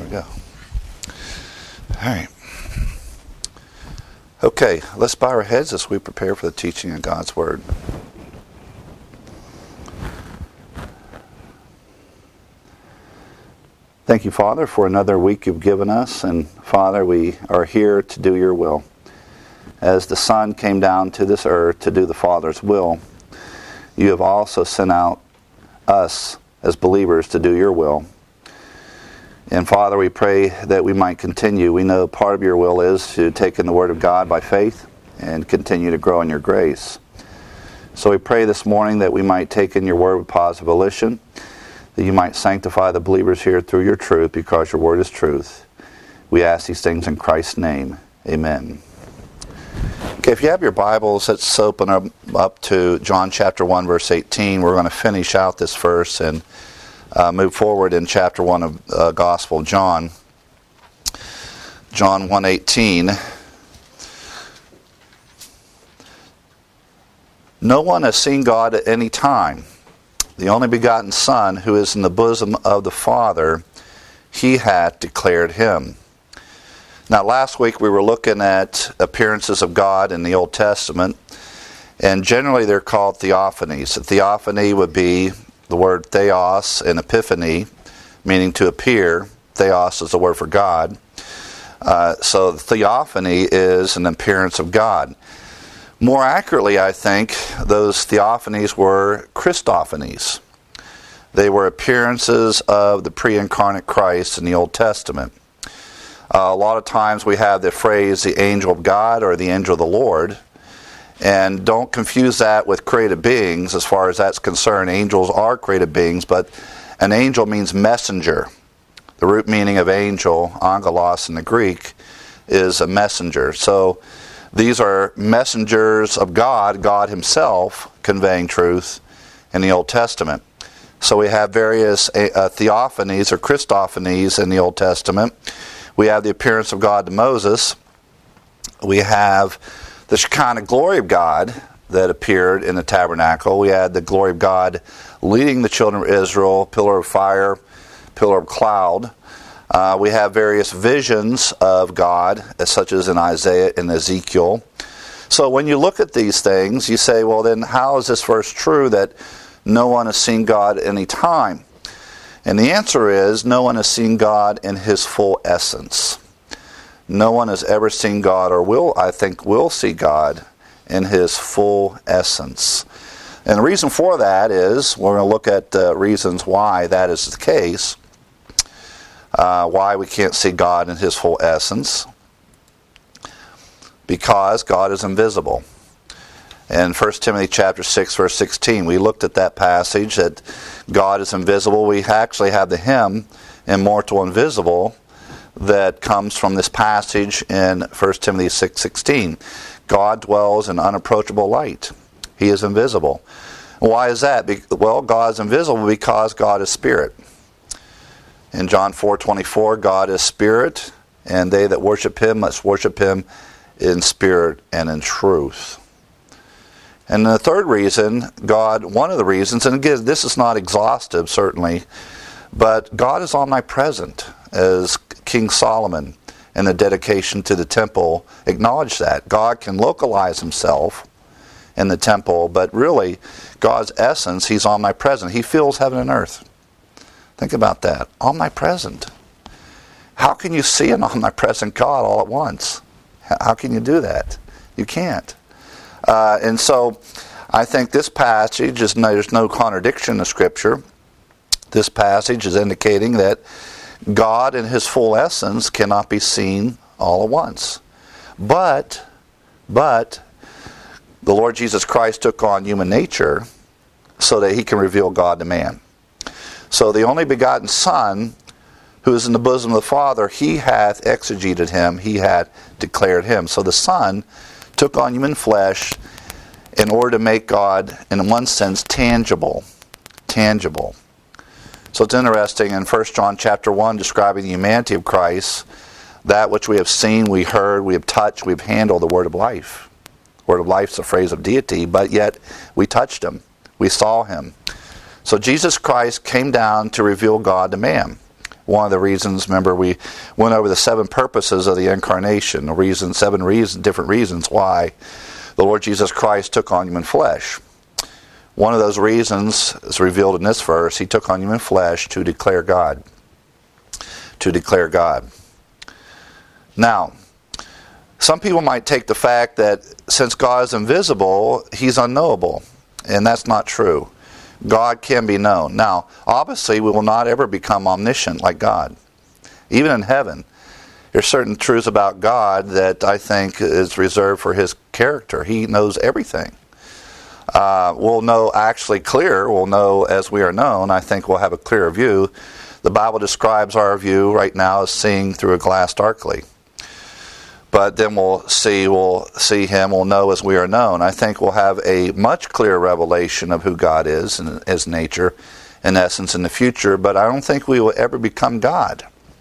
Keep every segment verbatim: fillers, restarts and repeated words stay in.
we go. All right. Okay, let's bow our heads as we prepare for the teaching of God's Word. Thank you, Father, for another week you've given us. And Father, we are here to do your will. As the Son came down to this earth to do the Father's will, you have also sent out us as believers to do your will. And Father, we pray that we might continue. We know part of your will is to take in the Word of God by faith and continue to grow in your grace. So we pray this morning that we might take in your Word with positive volition, that you might sanctify the believers here through your truth, because your Word is truth. We ask these things in Christ's name. Amen. Okay, if you have your Bibles, let's open up, up to John chapter one, verse eighteen. We're going to finish out this verse and uh, move forward in chapter one of uh, Gospel of John. John one eighteen. No one has seen God at any time. The only begotten Son, who is in the bosom of the Father, he hath declared him. Now, last week we were looking at appearances of God in the Old Testament, and generally they're called theophanies. A theophany would be the word theos and epiphany, meaning to appear. Theos is the word for God. Uh, so the theophany is an appearance of God. More accurately, I think, those theophanies were Christophanies. They were appearances of the pre-incarnate Christ in the Old Testament. Uh, a lot of times we have the phrase the angel of God or the angel of the Lord, and don't confuse that with created beings. As far as that's concerned, angels are created beings, but an angel means messenger. The root meaning of angel, angelos in the Greek, is a messenger. So these are messengers of God, God himself conveying truth in the Old Testament. So we have various uh, theophanies or Christophanies in the Old Testament. We have the appearance of God to Moses. We have the Shekinah glory of God that appeared in the tabernacle. We had the glory of God leading the children of Israel, pillar of fire, pillar of cloud. Uh, we have various visions of God, such as in Isaiah and Ezekiel. So when you look at these things, you say, well, then how is this verse true that no one has seen God at any time? And the answer is, no one has seen God in his full essence. No one has ever seen God, or will, I think, will see God in his full essence. And the reason for that is, we're going to look at uh, reasons why that is the case. Uh, why we can't see God in his full essence. Because God is invisible. In First Timothy chapter six, verse sixteen, we looked at that passage that God is invisible. We actually have the hymn, Immortal Invisible, that comes from this passage in First Timothy six sixteen. God dwells in unapproachable light. He is invisible. Why is that? Well, God is invisible because God is spirit. In John four twenty-four, God is spirit, and they that worship him must worship him in spirit and in truth. And the third reason, God, one of the reasons, and again, this is not exhaustive, certainly, but God is omnipresent, as King Solomon in the dedication to the temple acknowledged that. God can localize himself in the temple, but really, God's essence, he's omnipresent. He fills heaven and earth. Think about that. Omnipresent. How can you see an omnipresent God all at once? How can you do that? You can't. Uh, and so I think this passage, is no, there's no contradiction in Scripture. This passage is indicating that God in his full essence cannot be seen all at once. But, but, the Lord Jesus Christ took on human nature so that he can reveal God to man. So the only begotten Son, who is in the bosom of the Father, he hath exegeted him, he hath declared him. So the Son took on human flesh in order to make God, in one sense, tangible. Tangible. So it's interesting in First John chapter one, describing the humanity of Christ, that which we have seen, we heard, we have touched, we've handled, the word of life. Word of life is a phrase of deity, but yet we touched him. We saw him. So Jesus Christ came down to reveal God to man. one of the reasons, remember, we went over the seven purposes of the incarnation, the reason, seven reasons, different reasons why the Lord Jesus Christ took on human flesh. One of those reasons is revealed in this verse. He took on human flesh to declare God. To declare God. Now, some people might take the fact that since God is invisible, He's unknowable. And that's not true. God can be known. Now, obviously, we will not ever become omniscient like God. Even in heaven, there's certain truths about God that I think is reserved for His character. He knows everything. Uh, we'll know actually clear. We'll know as we are known. I think we'll have a clearer view. The Bible describes our view right now as seeing through a glass darkly. But then we'll see, we'll see Him, we'll know as we are known. I think we'll have a much clearer revelation of who God is and His nature, in essence, in the future. But I don't think we will ever become God.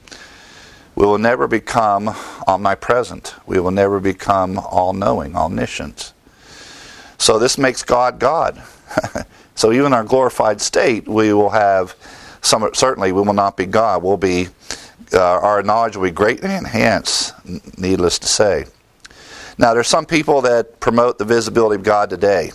We will never become omnipresent. We will never become all-knowing, omniscient. So this makes God God. So even in our glorified state, we will have some. Certainly, we will not be God. We'll be. Uh, our knowledge will be greatly enhanced, needless to say. Now, there's some people that promote the visibility of God today.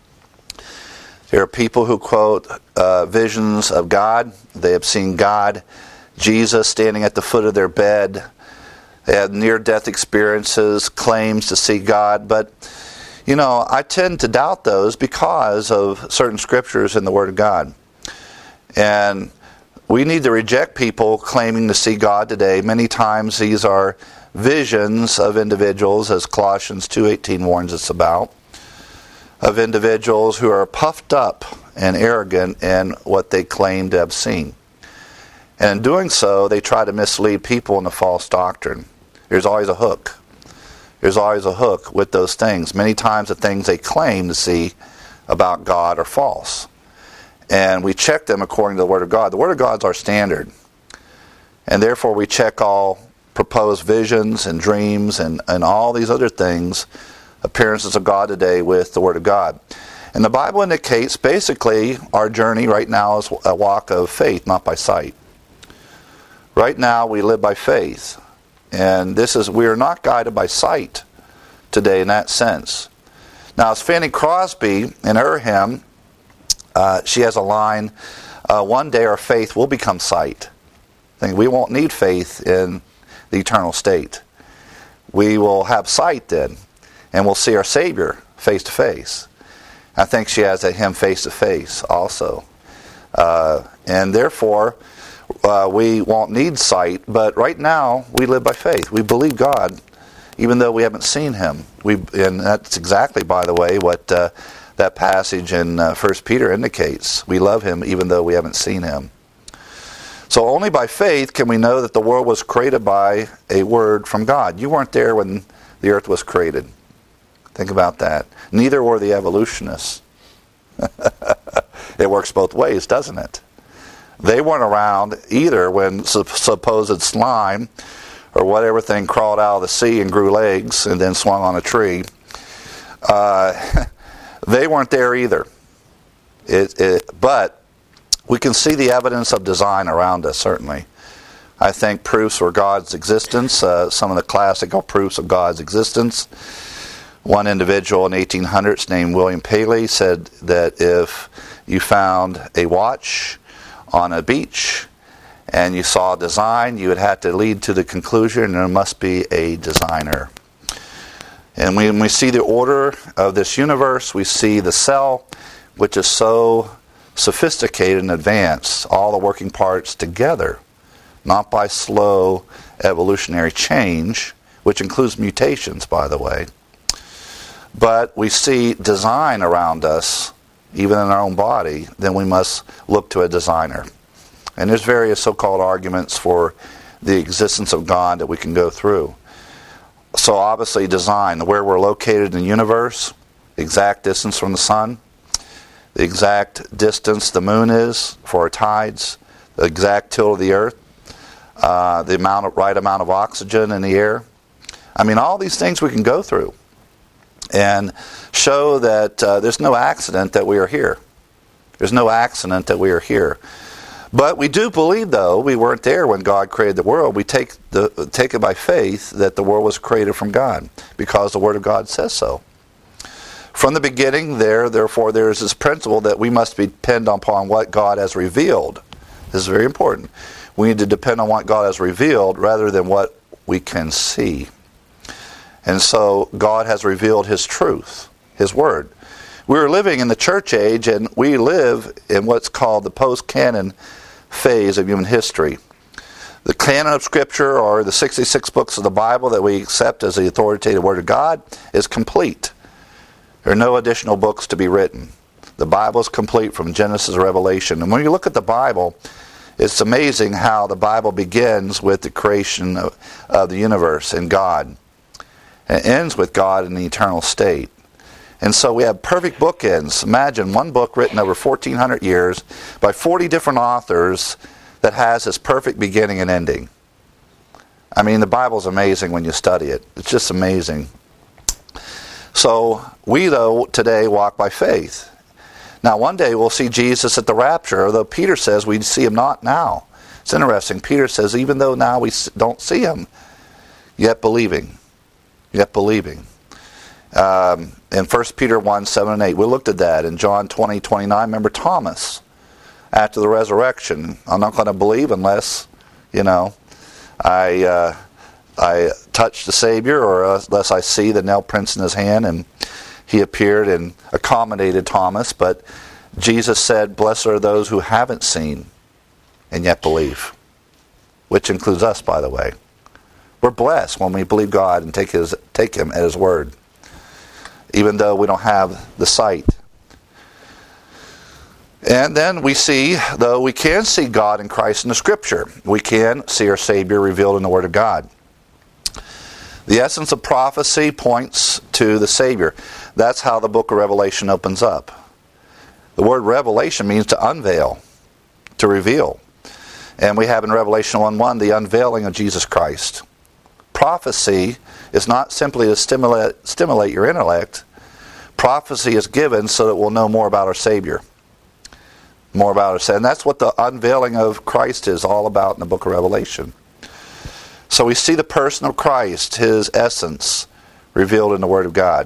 There are people who quote uh, visions of God. They have seen God, Jesus, standing at the foot of their bed. They have near-death experiences, claims to see God. But, you know, I tend to doubt those because of certain scriptures in the Word of God. And we need to reject people claiming to see God today. Many times these are visions of individuals, as Colossians two eighteen warns us about, of individuals who are puffed up and arrogant in what they claim to have seen. And in doing so, they try to mislead people into false doctrine. There's always a hook. There's always a hook with those things. Many times the things they claim to see about God are false. And we check them according to the Word of God. The Word of God is our standard. And therefore we check all proposed visions and dreams and, and all these other things, appearances of God today, with the Word of God. And the Bible indicates basically our journey right now is a walk of faith, not by sight. Right now we live by faith. And this is, we are not guided by sight today in that sense. Now, as Fanny Crosby in her hymn, Uh, she has a line, uh, one day our faith will become sight. I think we won't need faith in the eternal state. We will have sight then, and we'll see our Savior face to face. I think she has that hymn face to face also. Uh, and therefore, uh, we won't need sight, but right now we live by faith. We believe God, even though we haven't seen Him. We, and that's exactly, by the way, what Uh, that passage in uh, First Peter indicates. We love Him even though we haven't seen Him. So only by faith can we know that the world was created by a word from God. You weren't there when the earth was created. Think about that. Neither were the evolutionists. It works both ways, doesn't it? They weren't around either when su- supposed slime or whatever thing crawled out of the sea and grew legs and then swung on a tree. Uh... They weren't there either. It, it, but we can see the evidence of design around us, certainly. I think proofs for God's existence, uh, some of the classical proofs of God's existence. One individual in the eighteen hundreds named William Paley said that if you found a watch on a beach and you saw a design, you would have to lead to the conclusion there must be a designer. And when we see the order of this universe, we see the cell, which is so sophisticated and advanced, all the working parts together, not by slow evolutionary change, which includes mutations, by the way. But we see design around us, even in our own body, then we must look to a designer. And there's various so-called arguments for the existence of God that we can go through. So obviously design, where we're located in the universe, the exact distance from the sun, the exact distance the moon is for our tides, the exact tilt of the earth, uh, the amount of, right amount of oxygen in the air. I mean, all these things we can go through and show that uh, there's no accident that we are here. There's no accident that we are here. But we do believe, though, we weren't there when God created the world. We take the take it by faith that the world was created from God because the Word of God says so. From the beginning, there, therefore, there is this principle that we must depend upon what God has revealed. This is very important. We need to depend on what God has revealed rather than what we can see. And so God has revealed His truth, His Word. We're living in the church age, and we live in what's called the post-canon phase of human history. The canon of Scripture, or the sixty-six books of the Bible that we accept as the authoritative Word of God, is complete. There are no additional books to be written. The Bible is complete from Genesis to Revelation. And when you look at the Bible, it's amazing how the Bible begins with the creation of, of the universe and God. And it ends with God in the eternal state. And so we have perfect bookends. Imagine one book written over fourteen hundred years by forty different authors that has this perfect beginning and ending. I mean, the Bible's amazing when you study it. It's just amazing. So we, though, today walk by faith. Now, one day we'll see Jesus at the rapture, although Peter says we see Him not now. It's interesting. Peter says, even though now we don't see Him, yet believing. Yet believing. Um, in First Peter one, seven and eight, we looked at that. In John twenty, twenty-nine, remember Thomas, after the resurrection. I'm not going to believe unless, you know, I uh, I touch the Savior, or unless I see the nail prints in His hand. And He appeared and accommodated Thomas. But Jesus said, blessed are those who haven't seen and yet believe. Which includes us, by the way. We're blessed when we believe God and take His take Him at His word, even though we don't have the sight. And then we see, though we can see God in Christ in the Scripture. We can see our Savior revealed in the Word of God. The essence of prophecy points to the Savior. That's how the book of Revelation opens up. The word revelation means to unveil, to reveal. And we have in Revelation one one the unveiling of Jesus Christ. Prophecy is not simply to stimulate, stimulate your intellect. Prophecy is given so that we'll know more about our Savior. More about our Savior. And that's what the unveiling of Christ is all about in the book of Revelation. So we see the person of Christ, His essence, revealed in the Word of God.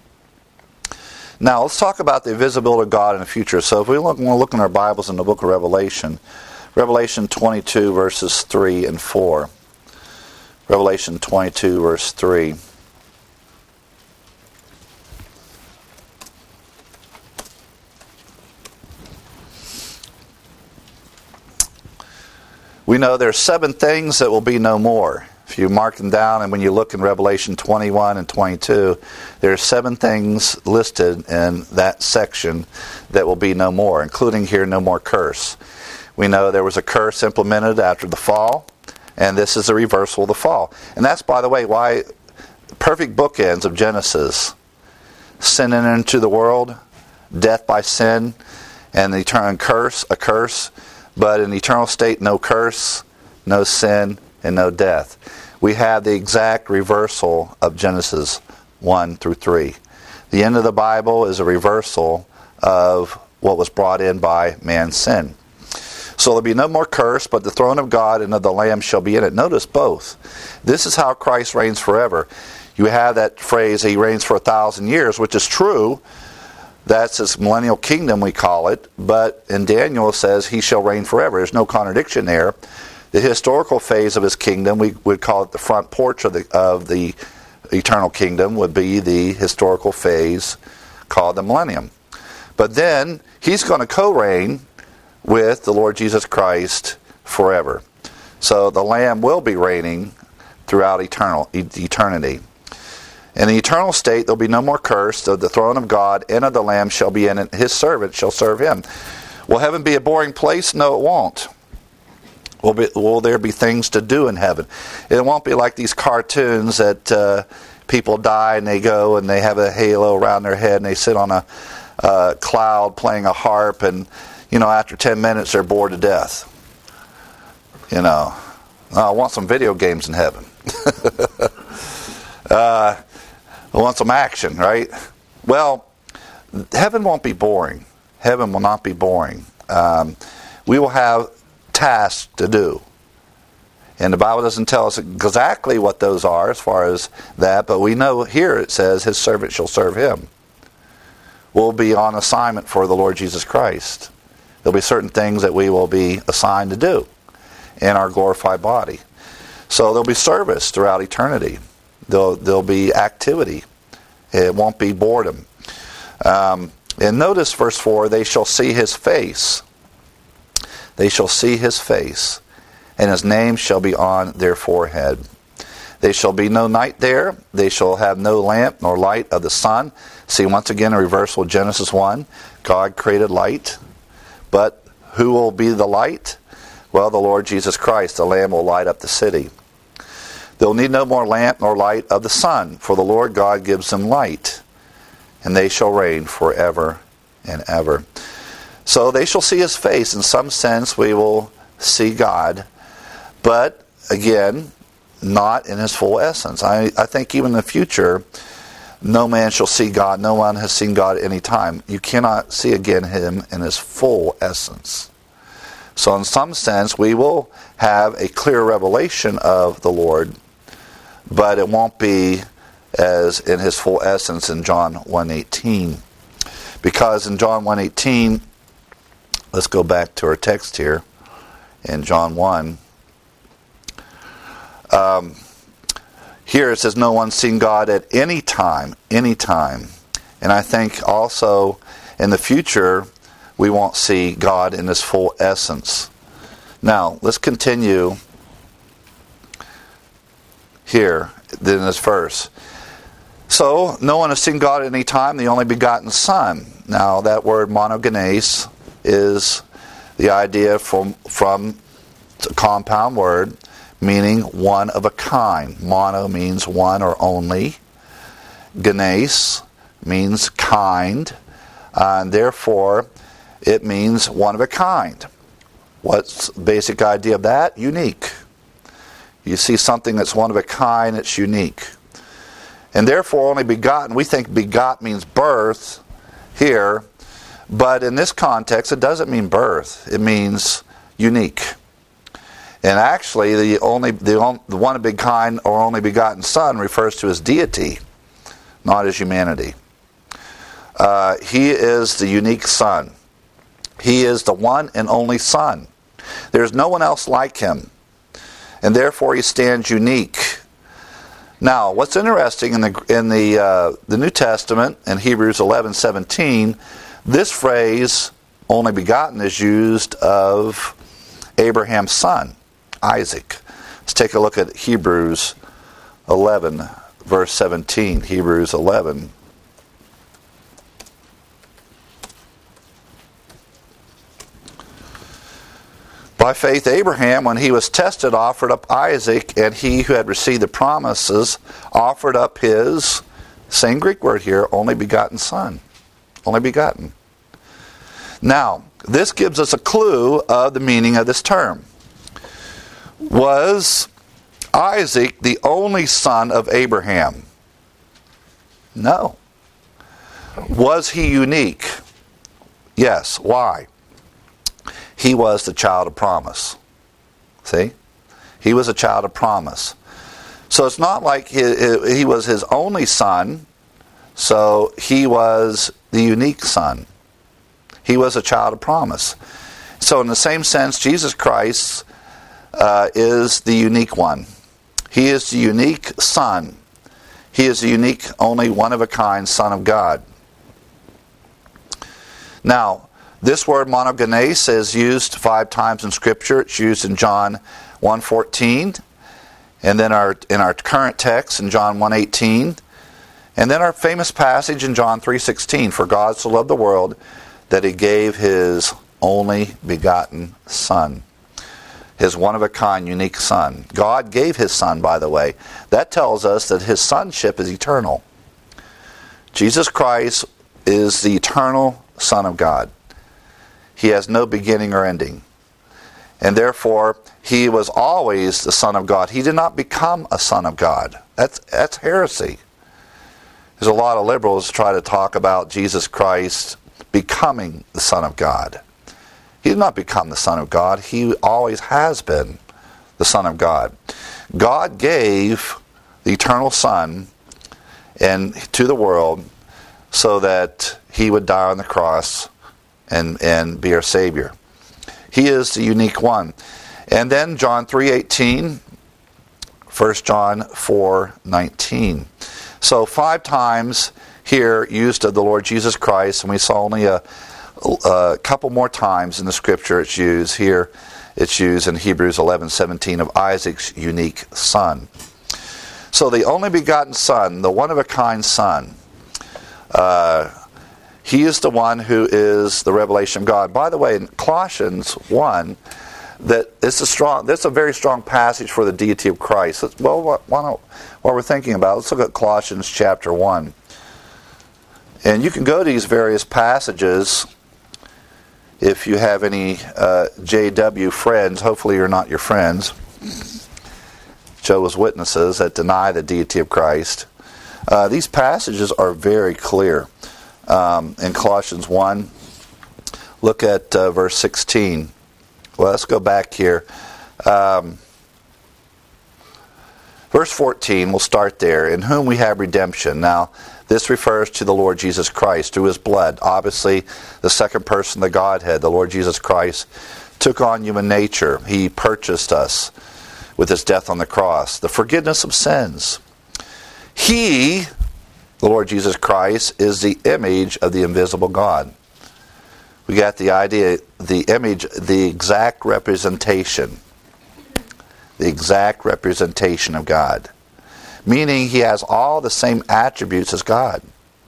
Now let's talk about the visibility of God in the future. So if we look, want to look in our Bibles in the book of Revelation, Revelation twenty-two verses three and four. Revelation twenty-two verse three. We know there are seven things that will be no more. If you mark them down, and when you look in Revelation twenty-one and twenty-two, there are seven things listed in that section that will be no more, including here, no more curse. We know there was a curse implemented after the fall, and this is a reversal of the fall. And that's, by the way, why perfect bookends of Genesis. Sin into the world, death by sin, and the eternal curse, a curse. But in the eternal state, no curse, no sin, and no death. We have the exact reversal of Genesis one through three. The end of the Bible is a reversal of what was brought in by man's sin. So there'll be no more curse, but the throne of God and of the Lamb shall be in it. Notice both. This is how Christ reigns forever. You have that phrase, He reigns for a thousand years, which is true. That's His millennial kingdom, we call it. But in Daniel it says He shall reign forever. There's no contradiction there. The historical phase of His kingdom, we would call it the front porch of the, of the eternal kingdom, would be the historical phase called the millennium. But then He's going to co-reign with the Lord Jesus Christ forever. So the Lamb will be reigning throughout eternal eternity. In the eternal state, there will be no more curse. So the throne of God and of the Lamb shall be in it. His servant shall serve Him. Will heaven be a boring place? No, it won't. Will, be, will there be things to do in heaven? It won't be like these cartoons that uh, people die and they go and they have a halo around their head and they sit on a uh, cloud playing a harp, and you know, after ten minutes they're bored to death. You know, oh, I want some video games in heaven. uh, I want some action, right? Well, heaven won't be boring. Heaven will not be boring. Um, we will have tasked to do. And the Bible doesn't tell us exactly what those are as far as that, but we know here it says his servant shall serve him. We'll be on assignment for the Lord Jesus Christ. There'll be certain things that we will be assigned to do in our glorified body. So there'll be service throughout eternity. There'll, there'll be activity. It won't be boredom. Um, and notice verse four, they shall see his face. They shall see his face, and his name shall be on their forehead. There shall be no night there. They shall have no lamp nor light of the sun. See, once again, a reversal of Genesis one. God created light. But who will be the light? Well, the Lord Jesus Christ. The Lamb will light up the city. They'll need no more lamp nor light of the sun, for the Lord God gives them light, and they shall reign forever and ever. So they shall see his face. In some sense, we will see God. But, again, not in his full essence. I, I think even in the future, no man shall see God. No one has seen God at any time. You cannot see again him in his full essence. So in some sense, we will have a clear revelation of the Lord, but it won't be as in his full essence in John one eighteen. Because in John one eighteen, let's go back to our text here, in John one. Um, here it says, no one's seen God at any time, any time. And I think also in the future, we won't see God in his full essence. Now, let's continue here in this verse. So, no one has seen God at any time, the only begotten Son. Now, that word monogenes is the idea from, from a compound word, meaning one of a kind. Mono means one or only. Genes means kind. Uh, and therefore, it means one of a kind. What's the basic idea of that? Unique. You see something that's one of a kind, it's unique. And therefore, only begotten. We think begot means birth here. But in this context, it doesn't mean birth. It means unique. And actually, the only the, on, the one of big kind or only begotten Son refers to his deity, not his humanity. Uh, he is the unique Son. He is the one and only Son. There's no one else like him, and therefore he stands unique. Now, what's interesting in the in the uh, the New Testament in Hebrews eleven seventeen, this phrase "only begotten" is used of Abraham's son, Isaac. Let's take a look at Hebrews eleven, verse seventeen. Hebrews eleven. By faith, Abraham, when he was tested, offered up Isaac, and he who had received the promises offered up his, same Greek word here, only begotten son. Only begotten. Now, this gives us a clue of the meaning of this term. Was Isaac the only son of Abraham? No. Was he unique? Yes. Why? He was the child of promise. See? He was a child of promise. So it's not like he, he was his only son, so he was the unique son. He was a child of promise. So in the same sense, Jesus Christ uh, is the unique one. He is the unique Son. He is the unique, only one-of-a-kind Son of God. Now, this word monogenes is used five times in Scripture. It's used in John one fourteen, and then our in our current text in John one eighteen, and then our famous passage in John three sixteen. For God so loved the world that he gave his only begotten Son. His one-of-a-kind, unique Son. God gave his Son, by the way. That tells us that his sonship is eternal. Jesus Christ is the eternal Son of God. He has no beginning or ending. And therefore, he was always the Son of God. He did not become a Son of God. That's, that's heresy. There's a lot of liberals try to talk about Jesus Christ becoming the Son of God. He did not become the Son of God. He always has been the Son of God. God gave the eternal Son and to the world so that he would die on the cross and, and be our Savior. He is the unique one. And then John three eighteen, First John four nineteen. So five times here used of the Lord Jesus Christ, and we saw only a, a couple more times in the Scripture it's used. Here it's used in Hebrews eleven seventeen of Isaac's unique son. So the only begotten Son, the one-of-a-kind Son, uh, he is the one who is the revelation of God. By the way, in Colossians one, that it's a strong, that's a very strong passage for the deity of Christ. Well, why don't, while we're thinking about it, let's look at Colossians chapter one. And you can go to these various passages if you have any uh, J W friends. Hopefully you're not your friends. Jehovah's Witnesses that deny the deity of Christ. Uh, these passages are very clear. Um, in Colossians one, look at uh, verse sixteen. Well, let's go back here. Um, verse fourteen, we'll start there. In whom we have redemption. Now, this refers to the Lord Jesus Christ through his blood. Obviously, the second person of the Godhead, the Lord Jesus Christ, took on human nature. He purchased us with his death on the cross. The forgiveness of sins. He, the Lord Jesus Christ, is the image of the invisible God. We got the idea, the image, the exact representation. The exact representation of God. Meaning he has all the same attributes as God.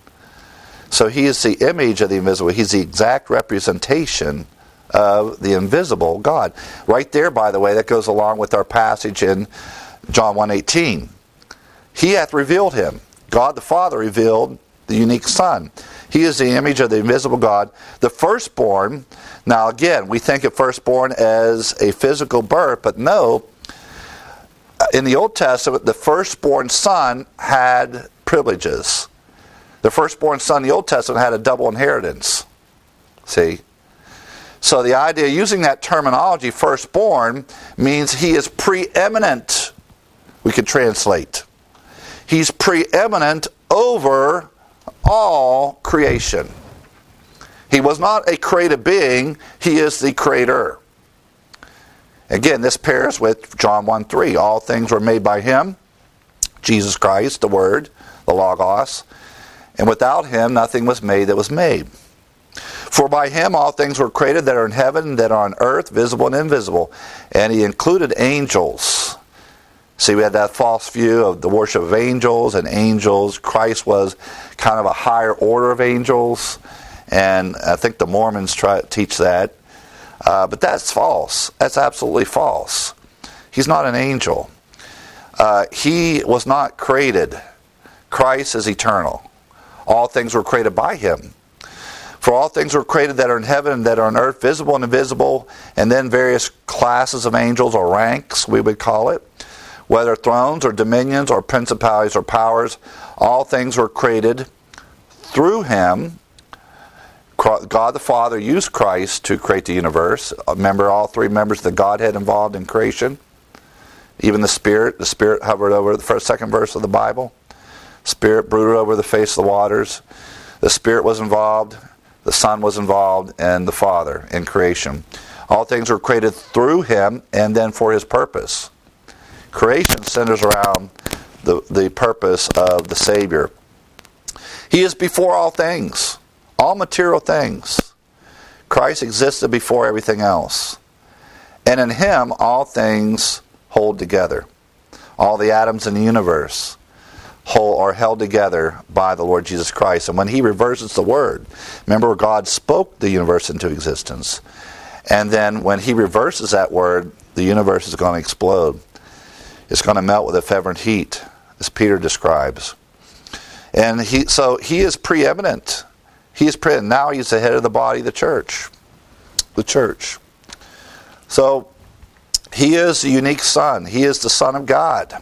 So he is the image of the invisible. He's the exact representation of the invisible God. Right there, by the way, that goes along with our passage in John one eighteen. He hath revealed him. God the Father revealed the unique Son. He is the image of the invisible God, the firstborn. Now again, we think of firstborn as a physical birth, but no. In the Old Testament, the firstborn son had privileges. The firstborn son in the Old Testament had a double inheritance. See? So the idea, using that terminology, firstborn, means he is preeminent. We could translate. He's preeminent over all creation. He was not a created being. He is the creator. Again, this pairs with John one three. All things were made by him, Jesus Christ, the Word, the Logos. And without him, nothing was made that was made. For by him all things were created that are in heaven, that are on earth, visible and invisible. And he included angels. See, we had that false view of the worship of angels and angels. Christ was kind of a higher order of angels. And I think the Mormons try to teach that. Uh, but that's false. That's absolutely false. He's not an angel. Uh, he was not created. Christ is eternal. All things were created by him. For all things were created that are in heaven and that are on earth, visible and invisible, and then various classes of angels or ranks, we would call it, whether thrones or dominions or principalities or powers, all things were created through him. God the Father used Christ to create the universe. Remember all three members of the Godhead involved in creation? Even the Spirit. The Spirit hovered over the first, second verse of the Bible. Spirit brooded over the face of the waters. The Spirit was involved. The Son was involved. And the Father in creation. All things were created through him and then for his purpose. Creation centers around the, the purpose of the Savior. He is before all things. All material things. Christ existed before everything else. And in him, all things hold together. All the atoms in the universe hold, are held together by the Lord Jesus Christ. And when he reverses the word, remember God spoke the universe into existence. And then when he reverses that word, the universe is going to explode. It's going to melt with a fervent heat, as Peter describes. And he, so he is preeminent. He is present. Now he's the head of the body of the church. The church. So, he is the unique Son. He is the Son of God.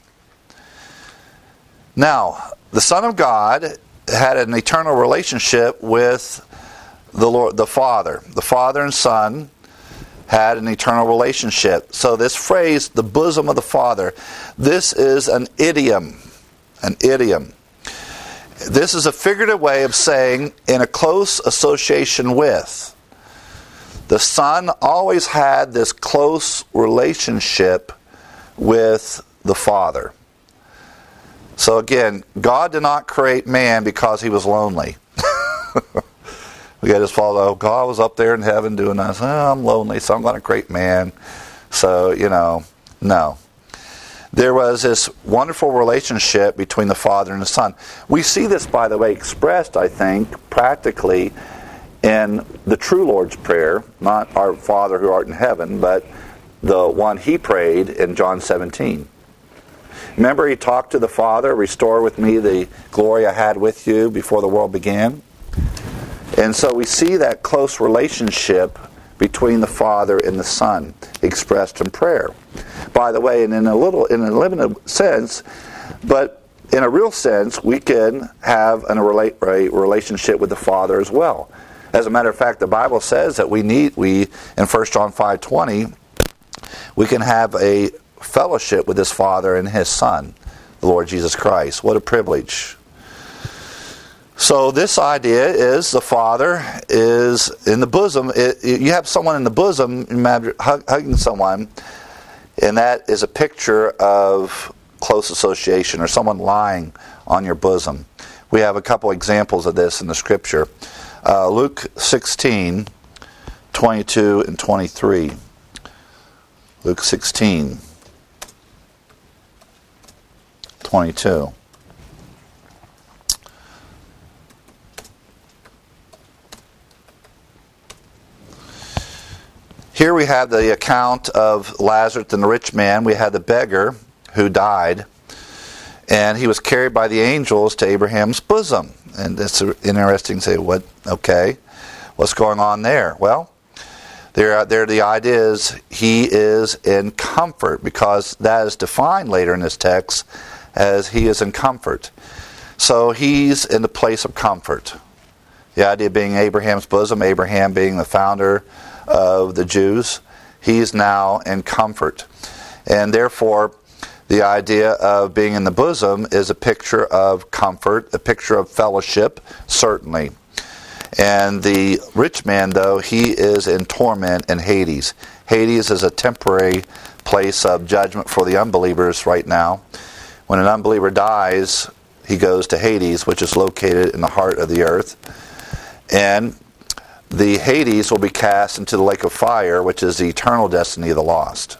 Now, the Son of God had an eternal relationship with the Lord, the Father. The Father and Son had an eternal relationship. So this phrase, the bosom of the Father, this is an idiom. An idiom. This is a figurative way of saying in a close association with. The Son always had this close relationship with the Father. So again, God did not create man because he was lonely. We got this follow, God was up there in heaven doing this. Oh, I'm lonely, so I'm going to create man. So, you know, no. There was this wonderful relationship between the Father and the Son. We see this, by the way, expressed, I think, practically in the true Lord's Prayer, not our Father who art in heaven, but the one he prayed in John seventeen. Remember, he talked to the Father, restore with me the glory I had with you before the world began. And so we see that close relationship between the Father and the Son expressed in prayer. By the way, and in a little, in a limited sense, but in a real sense, we can have an, a relationship with the Father as well. As a matter of fact, the Bible says that we need, we in First John five twenty, we can have a fellowship with his Father and his Son, the Lord Jesus Christ. What a privilege. So this idea is the Father is in the bosom. It, you have someone in the bosom, imagine hugging someone, and that is a picture of close association, or someone lying on your bosom. We have a couple examples of this in the Scripture. Uh, Luke sixteen, twenty-two and twenty-three. Luke sixteen, twenty-two. Here we have the account of Lazarus and the rich man. We had the beggar who died, and he was carried by the angels to Abraham's bosom. And it's interesting to say, what? Okay, what's going on there? Well, there, there the idea is he is in comfort, because that is defined later in this text as he is in comfort. So he's in the place of comfort. The idea being Abraham's bosom, Abraham being the founder of the Jews, he's now in comfort. And therefore, the idea of being in the bosom is a picture of comfort, a picture of fellowship, certainly. And the rich man, though, he is in torment in Hades. Hades is a temporary place of judgment for the unbelievers right now. When an unbeliever dies, he goes to Hades, which is located in the heart of the earth. And the Hades will be cast into the lake of fire, which is the eternal destiny of the lost.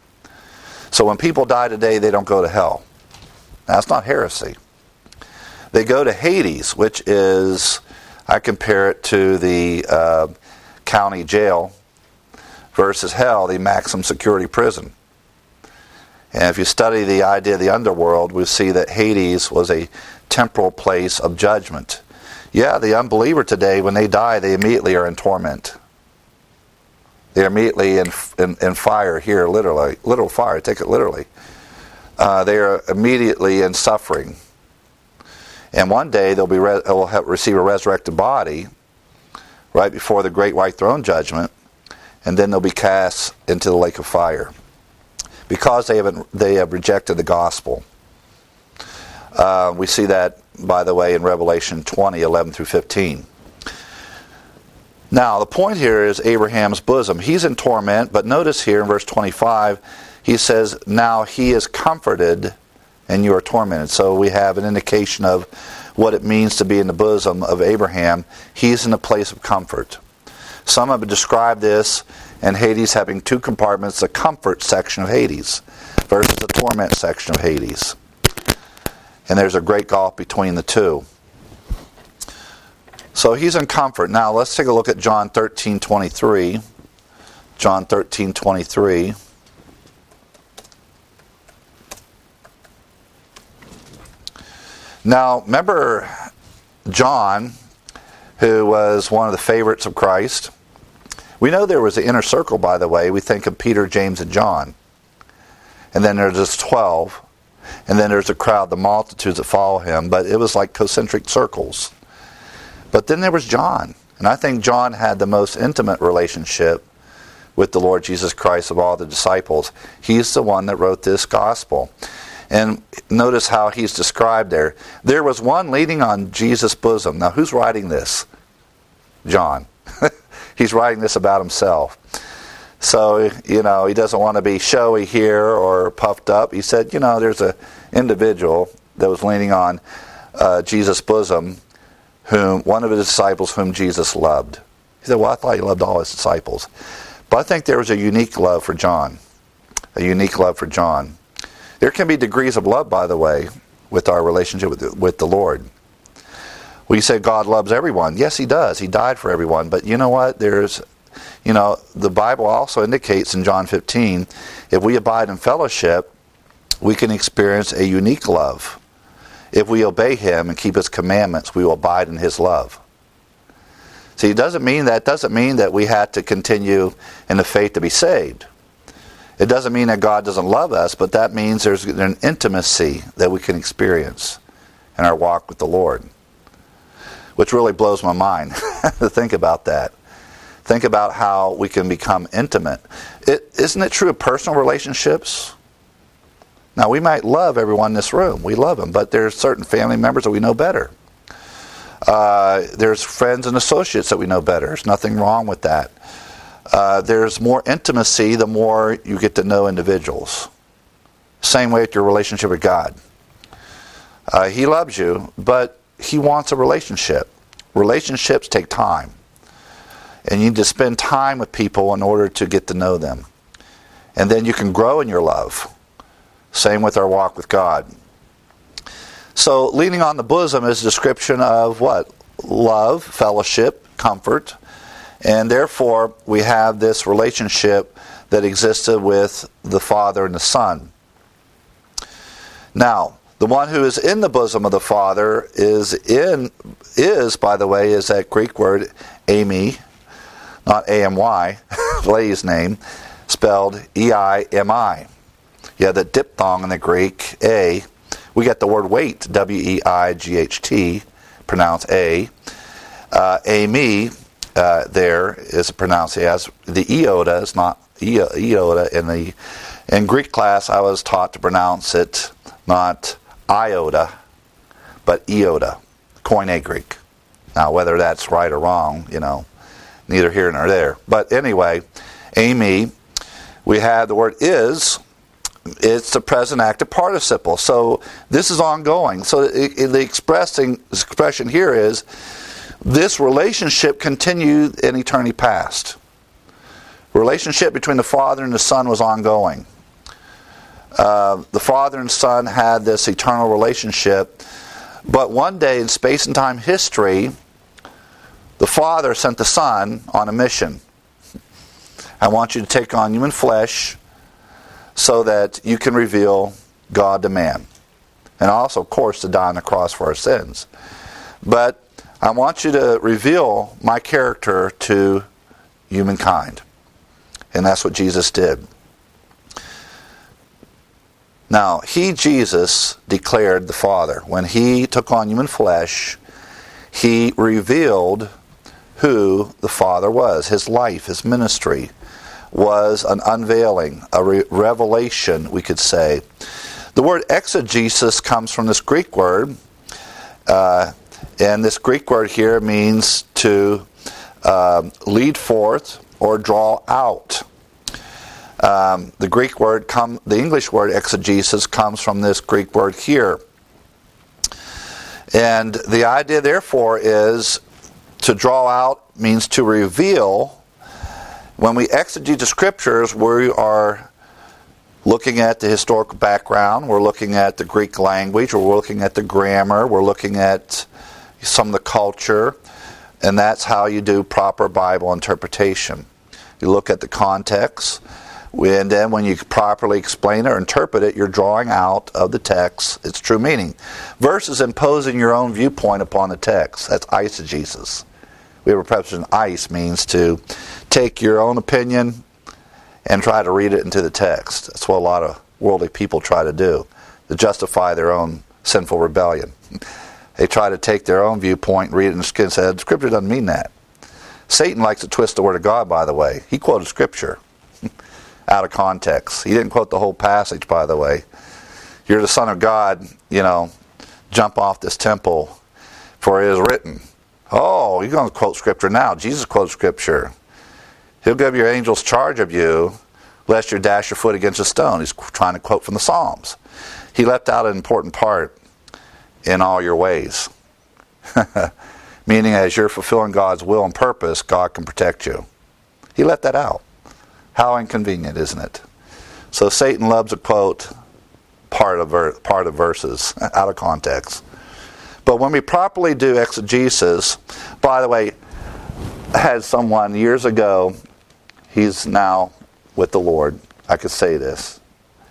So when people die today, they don't go to hell. That's not heresy. They go to Hades, which is, I compare it to the uh, county jail versus hell, the maximum security prison. And if you study the idea of the underworld, we see that Hades was a temporal place of judgment. Yeah, the unbeliever today, when they die, they immediately are in torment. They're immediately in, in, in fire here, literally. Literal fire, take it literally. Uh, they are immediately in suffering. And one day they'll be re- will have, receive a resurrected body right before the great white throne judgment, and then they'll be cast into the lake of fire because they haven't they have rejected the gospel. Uh, we see that, by the way, in Revelation twenty, eleven through fifteen. Now, the point here is Abraham's bosom. He's in torment, but notice here in verse twenty-five, he says, now he is comforted and you are tormented. So we have an indication of what it means to be in the bosom of Abraham. He's in a place of comfort. Some have described this in Hades having two compartments, the comfort section of Hades versus the torment section of Hades. And there's a great gulf between the two. So he's in comfort. Now let's take a look at John thirteen twenty-three. John thirteen twenty-three. Now remember John, who was one of the favorites of Christ. We know there was an inner circle, by the way. We think of Peter, James, and John. And then there's just twelve. And then there's a crowd, the multitudes that follow him. But it was like concentric circles. But then there was John. And I think John had the most intimate relationship with the Lord Jesus Christ of all the disciples. He's the one that wrote this gospel. And notice how he's described there. There was one leaning on Jesus' bosom. Now, who's writing this? John. He's writing this about himself. So, you know, he doesn't want to be showy here or puffed up. He said, you know, there's an individual that was leaning on uh, Jesus' bosom, whom one of his disciples whom Jesus loved. He said, well, I thought he loved all his disciples. But I think there was a unique love for John. A unique love for John. There can be degrees of love, by the way, with our relationship with the, with the Lord. We say God loves everyone. Yes, he does. He died for everyone. But you know what? There's, you know, the Bible also indicates in John fifteen, if we abide in fellowship, we can experience a unique love. If we obey him and keep his commandments, we will abide in his love. See, it doesn't mean that doesn't mean that we have to continue in the faith to be saved. It doesn't mean that God doesn't love us, but that means there's an intimacy that we can experience in our walk with the Lord. Which really blows my mind to think about that. Think about how we can become intimate. It, isn't it true of personal relationships? Now, we might love everyone in this room. We love them, but there's certain family members that we know better. Uh, there's friends and associates that we know better. There's nothing wrong with that. Uh, there's more intimacy the more you get to know individuals. Same way with your relationship with God. Uh, he loves you, but he wants a relationship. Relationships take time. And you need to spend time with people in order to get to know them. And then you can grow in your love. Same with our walk with God. So leaning on the bosom is a description of what? Love, fellowship, comfort. And therefore we have this relationship that existed with the Father and the Son. Now, the one who is in the bosom of the Father is in is, by the way, is that Greek word Ami, not A M Y, Leigh's name, spelled E I M I. You have the diphthong in the Greek, A. We get the word weight, W E I G H T, pronounced A. Uh, Ami, uh, there is pronounced as the iota, is not iota. In the in Greek class, I was taught to pronounce it not iota, but iota, Koine Greek. Now, whether that's right or wrong, you know, neither here nor there. But anyway, Ami, we have the word is. It's the present active participle. So this is ongoing. So it, it, the expressing expression here is this relationship continued in eternity past. Relationship between the Father and the Son was ongoing. Uh, the Father and Son had this eternal relationship, but one day in space and time history, the Father sent the Son on a mission. I want you to take on human flesh so that you can reveal God to man. And also, of course, to die on the cross for our sins. But I want you to reveal my character to humankind. And that's what Jesus did. Now, he, Jesus, declared the Father. When he took on human flesh, he revealed who the Father was. His life, his ministry was an unveiling, a re- revelation, we could say. The word exegesis comes from this Greek word, uh, and this Greek word here means to uh, lead forth or draw out. Um, the Greek word, come, the English word exegesis comes from this Greek word here. And the idea, therefore, is to draw out means to reveal. When we exegete the Scriptures, we are looking at the historical background, we're looking at the Greek language, we're looking at the grammar, we're looking at some of the culture, and that's how you do proper Bible interpretation. You look at the context, and then when you properly explain it or interpret it, you're drawing out of the text its true meaning, versus imposing your own viewpoint upon the text. That's eisegesis. We have a preposition, eis, means to take your own opinion and try to read it into the text. That's what a lot of worldly people try to do, to justify their own sinful rebellion. They try to take their own viewpoint, read it, and say, Scripture doesn't mean that. Satan likes to twist the Word of God, by the way. He quoted Scripture. out of context. He didn't quote the whole passage, by the way. You're the Son of God, you know, jump off this temple, for it is written. Oh, you're going to quote Scripture now. Jesus quotes Scripture. He'll give your angels charge of you, lest you dash your foot against a stone. He's trying to quote from the Psalms. He left out an important part, in all your ways. Meaning, as you're fulfilling God's will and purpose, God can protect you. He left that out. How inconvenient, isn't it? So Satan loves to quote part of ver- part of verses out of context. But when we properly do exegesis, by the way, I had someone years ago, he's now with the Lord, I could say this,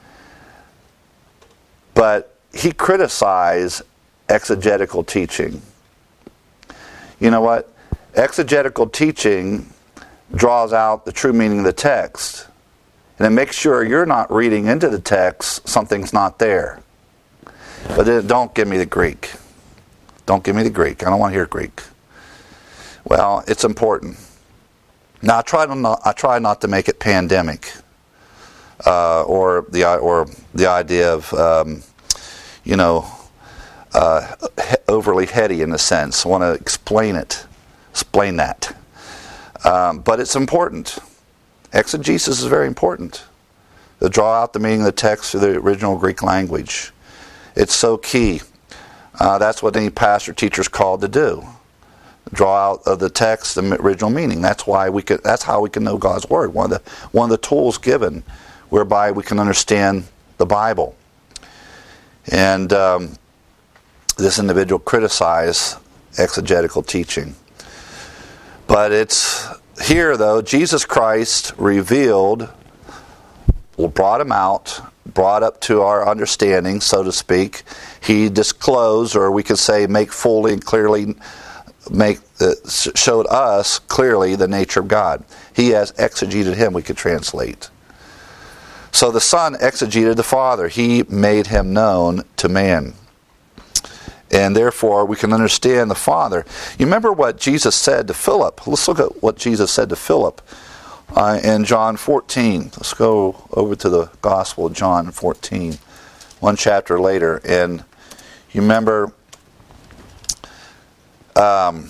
but he criticized exegetical teaching. You know what? Exegetical teaching draws out the true meaning of the text. And it makes sure you're not reading into the text something's not there. But then don't give me the Greek. Don't give me the Greek. I don't want to hear Greek. Well, it's important. Now, I try to not, I try not to make it pandemic, uh, or the or the idea of um, you know uh, overly heady in a sense. I want to explain it, explain that. Um, but it's important. Exegesis is very important. To draw out the meaning of the text through the original Greek language. It's so key. Uh, that's what any pastor or teacher is called to do. Draw out of the text the original meaning. That's why we could. That's how we can know God's Word. One of the one of the tools given, whereby we can understand the Bible. And um, this individual criticized exegetical teaching, but it's here though. Jesus Christ revealed, brought him out, brought up to our understanding, so to speak. He disclosed, or we could say, make fully and clearly. Make uh, showed us clearly the nature of God. He has exegeted him, we could translate. So the Son exegeted the Father. He made him known to man. And therefore we can understand the Father. You remember what Jesus said to Philip. Let's look at what Jesus said to Philip uh, in John fourteen. Let's go over to the Gospel of John fourteen, one chapter later. And you remember Um,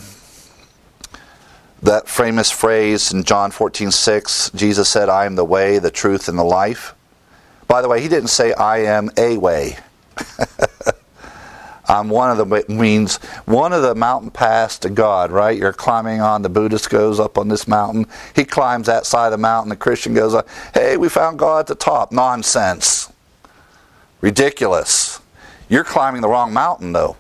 that famous phrase in John fourteen six, Jesus said, I am the way, the truth, and the life. By the way, he didn't say, I am a way. I'm one of the means, one of the mountain paths to God, right? You're climbing on, the Buddhist goes up on this mountain. He climbs that side of the mountain, the Christian goes up, hey, we found God at the top. Nonsense. Ridiculous. You're climbing the wrong mountain, though.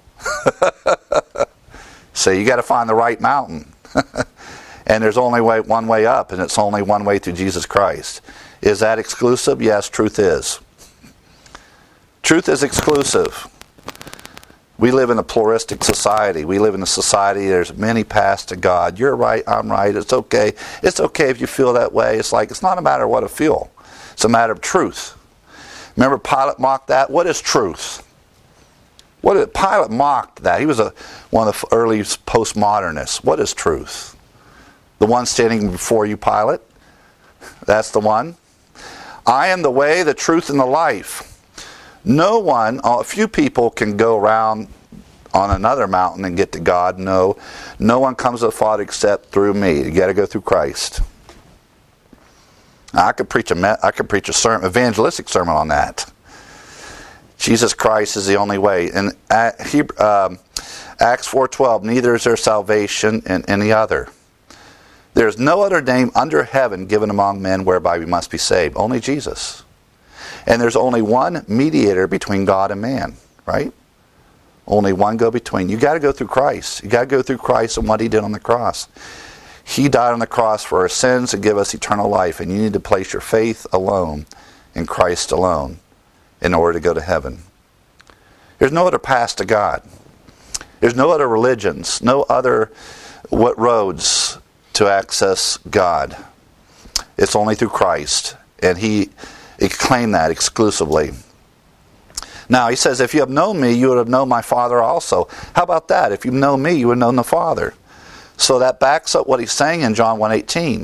So you got to find the right mountain. And there's only way, one way up, and it's only one way through Jesus Christ. Is that exclusive? Yes, truth is. Truth is exclusive. We live in a pluralistic society. We live in a society, there's many paths to God. You're right, I'm right, it's okay. It's okay if you feel that way. It's like, it's not a matter of what I feel. It's a matter of truth. Remember Pilate mocked that? What is truth? What did, Pilate mocked that. He was a, one of the early postmodernists. What is truth? The one standing before you, Pilate? That's the one. I am the way, the truth, and the life. No one, a few people can go around on another mountain and get to God. No, no one comes to the Father except through me. You got to go through Christ. Now, I could preach a, I could preach a sermon, evangelistic sermon on that. Jesus Christ is the only way. In um, Acts four twelve, neither is there salvation in any other. There is no other name under heaven given among men whereby we must be saved. Only Jesus. And there's only one mediator between God and man, right? Only one go between. You got to go through Christ. You got to go through Christ and what he did on the cross. He died on the cross for our sins and give us eternal life. And you need to place your faith alone in Christ alone in order to go to heaven. There's no other path to God. There's no other religions, no other what roads to access God. It's only through Christ. And he claimed that exclusively. Now, he says, if you have known me, you would have known my Father also. How about that? If you've known me, you would have known the Father. So that backs up what he's saying in John one eighteen.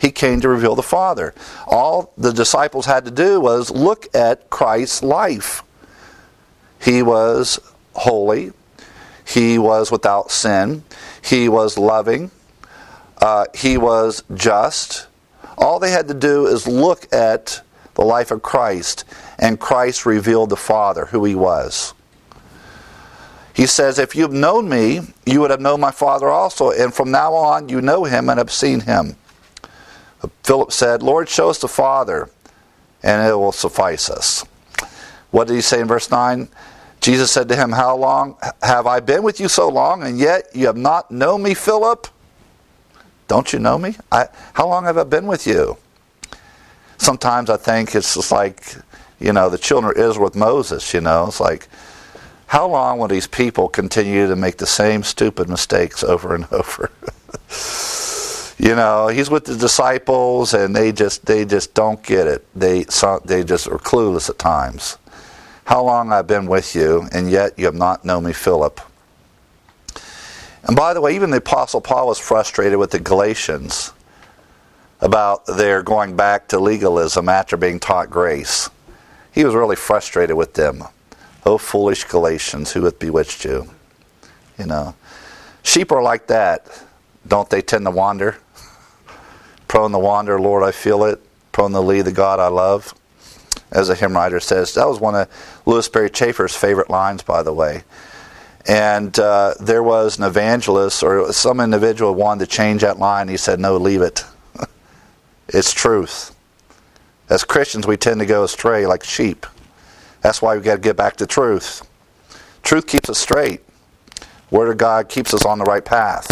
He came to reveal the Father. All the disciples had to do was look at Christ's life. He was holy. He was without sin. He was loving. Uh, he was just. All they had to do is look at the life of Christ, and Christ revealed the Father, who He was. He says, if you've known me, you would have known my Father also, and from now on you know Him and have seen Him. Philip said, Lord, show us the Father, and it will suffice us. What did He say in verse nine? Jesus said to him, how long have I been with you so long, and yet you have not known me, Philip? Don't you know me? I, how long have I been with you? Sometimes I think it's just like, you know, the children of Israel with Moses, you know. It's like, how long will these people continue to make the same stupid mistakes over and over? You know, He's with the disciples, and they just they just don't get it. They they just are clueless at times. How long I've been with you, and yet you have not known me, Philip. And by the way, even the Apostle Paul was frustrated with the Galatians about their going back to legalism after being taught grace. He was really frustrated with them. Oh, foolish Galatians, who hath bewitched you? You know, sheep are like that. Don't they tend to wander? Prone to wander, Lord, I feel it. Prone to leave the God I love. As a hymn writer says. That was one of Louis Berry Chafer's favorite lines, by the way. And uh, there was an evangelist or some individual wanted to change that line. He said, no, leave it. It's truth. As Christians, we tend to go astray like sheep. That's why we've got to get back to truth. Truth keeps us straight. Word of God keeps us on the right path.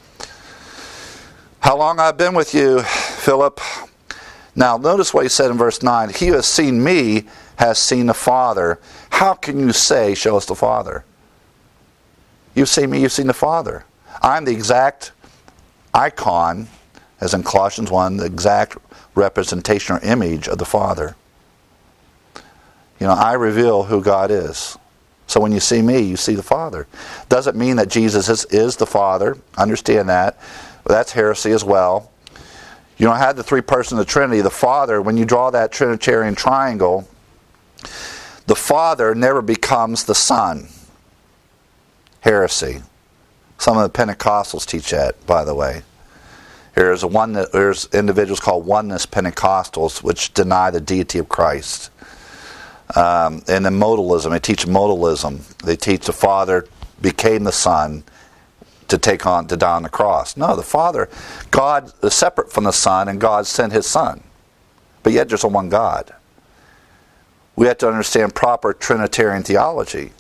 How long I've been with you, Philip? Now, notice what he said in verse nine. He who has seen me has seen the Father. How can you say, show us the Father? You've seen me, you've seen the Father. I'm the exact icon, as in Colossians one, the exact representation or image of the Father. You know, I reveal who God is. So when you see me, you see the Father. Doesn't mean that Jesus is, is the Father. Understand that. But that's heresy as well. You don't have the three persons of the Trinity. The Father, when you draw that Trinitarian triangle, the Father never becomes the Son. Heresy. Some of the Pentecostals teach that, by the way. There's, a one, there's individuals called oneness Pentecostals, which deny the deity of Christ. Um, and then modalism, they teach modalism. They teach the Father became the Son to take on, to die on the cross. No, the Father, God is separate from the Son, and God sent His Son. But yet there's a one God. We have to understand proper Trinitarian theology.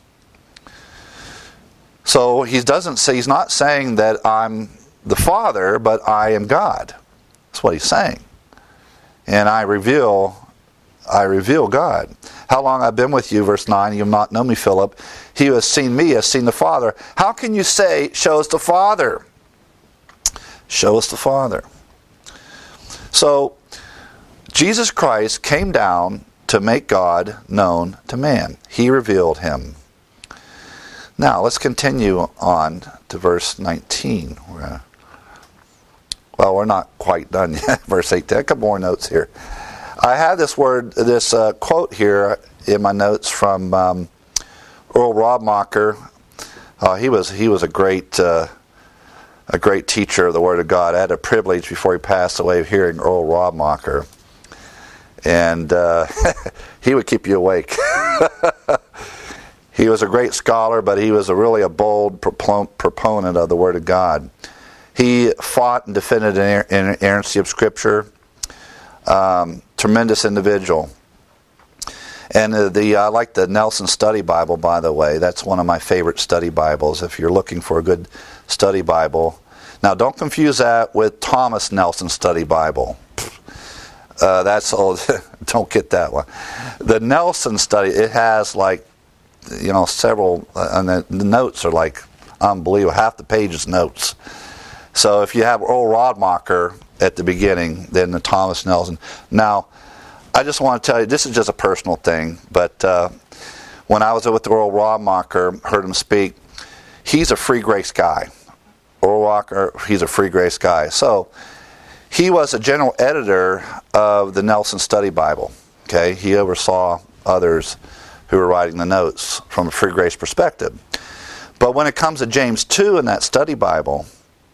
So he doesn't say, he's not saying that I'm the Father, but I am God. That's what he's saying. And I reveal, I reveal God. How long I've been with you, verse nine, you have not known me, Philip. He who has seen me has seen the Father. How can you say, show us the Father? Show us the Father. So, Jesus Christ came down to make God known to man. He revealed Him. Now, let's continue on to verse nineteen. We're gonna, well, we're not quite done yet. Verse eighteen. A couple more notes here. I have this word, this uh, quote here in my notes from um, Earl Radmacher. Uh, he was he was a great uh, a great teacher of the Word of God. I had a privilege before he passed away of hearing Earl Radmacher, and uh, he would keep you awake. He was a great scholar, but he was a really a bold proponent of the Word of God. He fought and defended the inerrancy of Scripture. Um, tremendous individual. And uh, the I like the Nelson Study Bible, by the way. That's one of my favorite study Bibles. If you're looking for a good study Bible, now don't confuse that with Thomas Nelson Study Bible. Uh, that's old. Don't get that one. The Nelson Study, it has like, you know, several, uh, and the, the notes are like unbelievable. Half the page is notes. So if you have Earl Radmacher at the beginning, then the Thomas Nelson. Now, I just want to tell you, this is just a personal thing, but uh, when I was with Earl Radmacher, heard him speak, he's a free grace guy. Earl Radmacher, he's a free grace guy. So He was a general editor of the Nelson Study Bible. Okay, he oversaw others who were writing the notes from a free grace perspective. But when it comes to James two in that study Bible,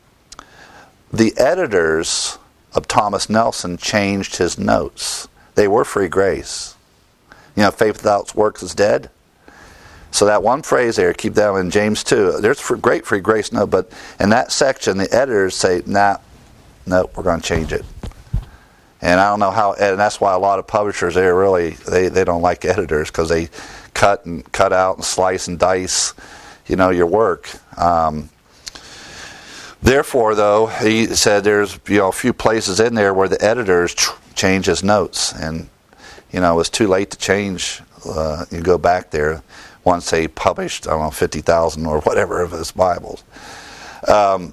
the editors of Thomas Nelson changed his notes. They were free grace. You know, faith without works is dead. So that one phrase there, keep that in James two. There's great free grace note, but in that section, the editors say, nah, no, we're going to change it. And I don't know how, and that's why a lot of publishers, they really, they, they don't like editors, because they cut and cut out and slice and dice, you know, your work. Um, therefore, though, he said there's, you know, a few places in there where the editors change his notes, and, you know, it was too late to change. Uh, you go back there once they published, I don't know, fifty thousand or whatever of his Bibles. Um,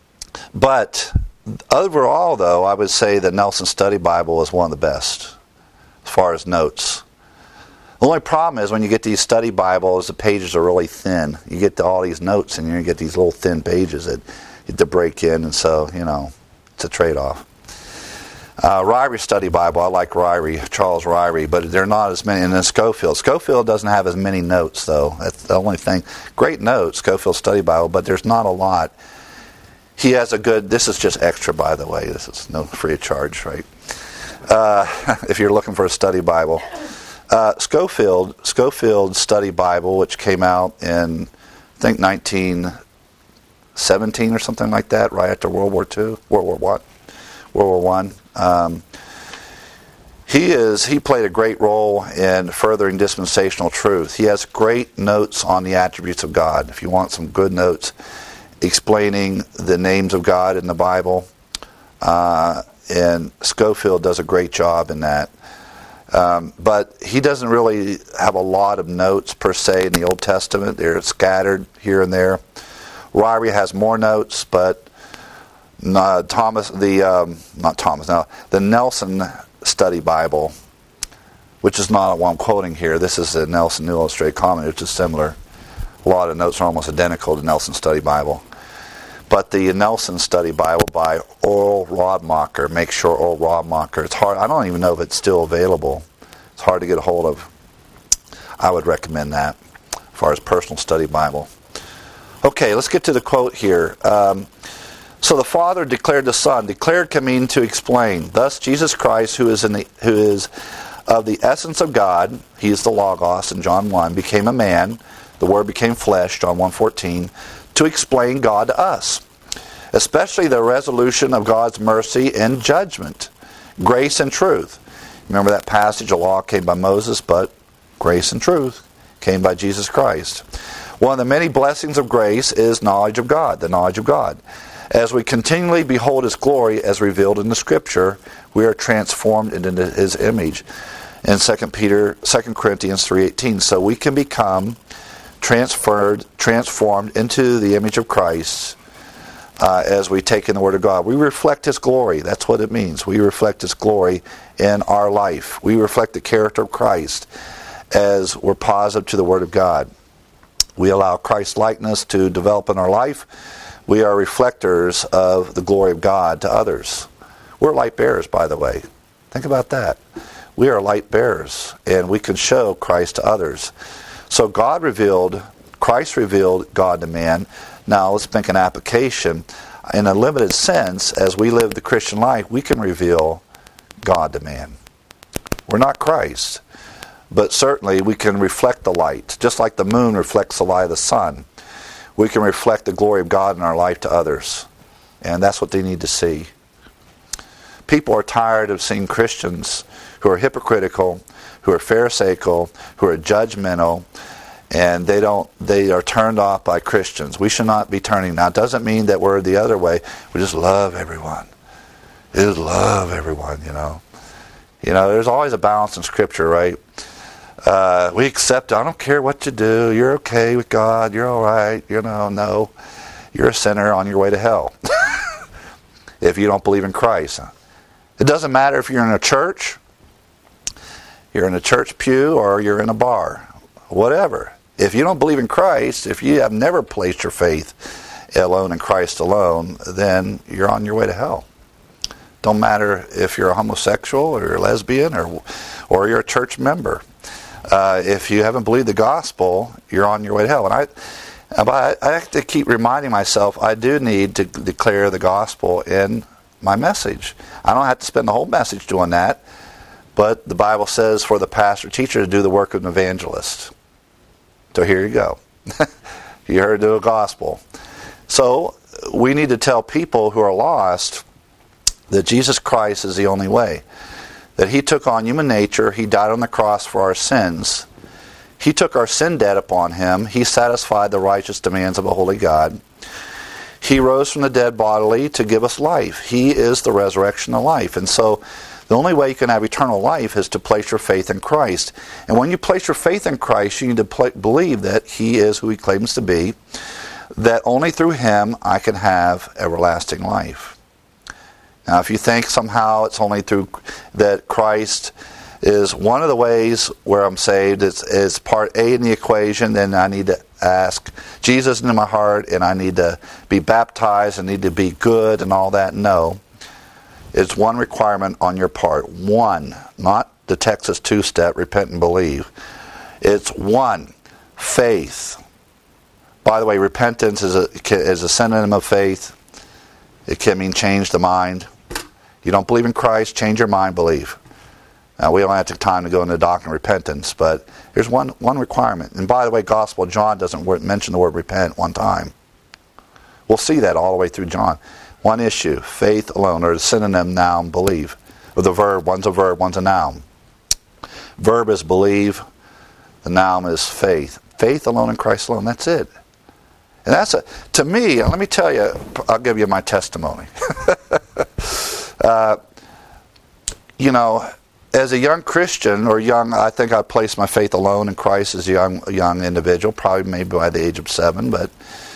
but overall, though, I would say the Nelson Study Bible is one of the best as far as notes. The only problem is when you get these study Bibles, the pages are really thin. You get to all these notes, and you get these little thin pages that you have to break in, and so, you know, it's a trade-off. Uh, Ryrie Study Bible, I like Ryrie, Charles Ryrie, but they're not as many. And then Scofield. Scofield doesn't have as many notes, though. That's the only thing. Great notes, Scofield Study Bible, but there's not a lot. He has a good, this is just extra, by the way. This is no free of charge, right? Uh, if you're looking for a study Bible. Uh, Scofield, Scofield Study Bible, which came out in, I think, nineteen seventeen or something like that, right after World War Two, World War One, World War One. Um, he is, he played a great role in furthering dispensational truth. He has great notes on the attributes of God. If you want some good notes explaining the names of God in the Bible, uh, and Scofield does a great job in that. Um, but he doesn't really have a lot of notes per se in the Old Testament. They're scattered here and there. Ryrie has more notes, but uh, Thomas, the um, not Thomas, no, the Nelson Study Bible, which is not what I'm quoting here. This is the Nelson New Illustrated Commentary, which is similar. A lot of notes are almost identical to Nelson Study Bible. But the Nelson Study Bible by Oral Radmacher, make sure Oral Radmacher, it's hard, I don't even know if it's still available. It's hard to get a hold of. I would recommend that as far as personal study Bible. Okay, let's get to the quote here. Um, so the Father declared the Son. Declared can mean to explain. Thus Jesus Christ, who is in the who is of the essence of God, he is the Logos in John one, became a man. The Word became flesh, John one fourteen, to explain God to us, especially the resolution of God's mercy and judgment, grace and truth. Remember that passage, the law came by Moses, but grace and truth came by Jesus Christ. One of the many blessings of grace is knowledge of God, the knowledge of God. As we continually behold His glory as revealed in the Scripture, we are transformed into His image. In Second Peter, Second Corinthians three eighteen, so we can become transferred, transformed into the image of Christ uh, as we take in the Word of God. We reflect His glory. That's what it means. We reflect His glory in our life. We reflect the character of Christ as we're positive to the Word of God. We allow Christ's likeness to develop in our life. We are reflectors of the glory of God to others. We're light bearers, by the way. Think about that. We are light bearers, and we can show Christ to others. So God revealed, Christ revealed God to man. Now let's make an application. In a limited sense, as we live the Christian life, we can reveal God to man. We're not Christ, but certainly we can reflect the light. Just like the moon reflects the light of the sun, we can reflect the glory of God in our life to others. And that's what they need to see. People are tired of seeing Christians who are hypocritical, who are pharisaical, who are judgmental, and they don't they are turned off by Christians. We should not be turning. Now, it doesn't mean that we're the other way. We just love everyone. We just love everyone, you know. You know, there's always a balance in Scripture, right? Uh, we accept, I don't care what you do. You're okay with God. You're all right. You know, no. You're a sinner on your way to hell if you don't believe in Christ. It doesn't matter if you're in a church, you're in a church pew, or you're in a bar. Whatever. If you don't believe in Christ, if you have never placed your faith alone in Christ alone, then you're on your way to hell. Don't matter if you're a homosexual or you're a lesbian or or you're a church member. Uh, if you haven't believed the gospel, you're on your way to hell. And I, but I have to keep reminding myself I do need to declare the gospel in my message. I don't have to spend the whole message doing that, but the Bible says for the pastor teacher to do the work of an evangelist. So here you go. You heard the gospel. So we need to tell people who are lost that Jesus Christ is the only way. That He took on human nature. He died on the cross for our sins. He took our sin debt upon Him. He satisfied the righteous demands of a holy God. He rose from the dead bodily to give us life. He is the resurrection of life. And so the only way you can have eternal life is to place your faith in Christ. And when you place your faith in Christ, you need to pl- believe that He is who He claims to be, that only through Him I can have everlasting life. Now, if you think somehow it's only through that Christ is one of the ways where I'm saved, it's, it's part A in the equation, then I need to ask Jesus into my heart, and I need to be baptized, and need to be good and all that. No. It's one requirement on your part. One. Not the Texas two-step, repent and believe. It's one. Faith. By the way, repentance is a, is a synonym of faith. It can mean change the mind. You don't believe in Christ, change your mind, believe. Now, we don't have the time to go into the doctrine of repentance, but here's one, one requirement. And by the way, Gospel of John doesn't mention the word repent one time. We'll see that all the way through John. One issue, faith alone, or the synonym noun, believe. Or the verb, one's a verb, one's a noun. Verb is believe, the noun is faith. Faith alone in Christ alone, that's it. And that's a, to me, let me tell you, I'll give you my testimony. uh, you know, as a young Christian, or young, I think I placed my faith alone in Christ as a young, a young individual, probably maybe by the age of seven, but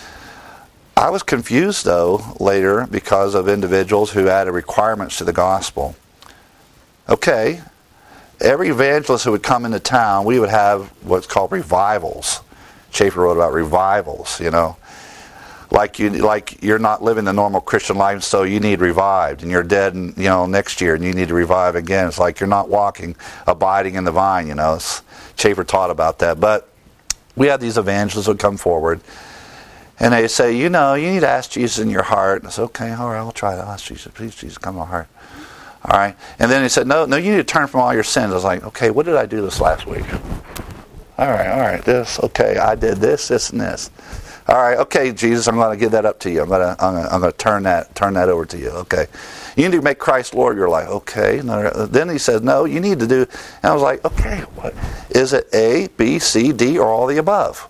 I was confused, though, later because of individuals who added requirements to the gospel. Okay, every evangelist who would come into town, we would have what's called revivals. Schaeffer wrote about revivals, you know. Like you, like you're not living the normal Christian life, so you need revived, and you're dead, and you know next year, and you need to revive again. It's like you're not walking, abiding in the vine. You know, it's, Schaeffer taught about that. But we had these evangelists who would come forward, and they say, you know, you need to ask Jesus in your heart. And I said, okay, all right, I'll try to ask Jesus. Please, Jesus, come in my heart. All right. And then he said, no, no, you need to turn from all your sins. I was like, okay, what did I do this last week? All right, all right, this, okay, I did this, this, and this. All right, okay, Jesus, I'm going to give that up to you. I'm going to, I'm going to, I'm going to turn that, turn that over to you. Okay, you need to make Christ Lord of your life. Okay. Then he says, no, you need to do. And I was like, okay, what is it? A, B, C, D, or all the above?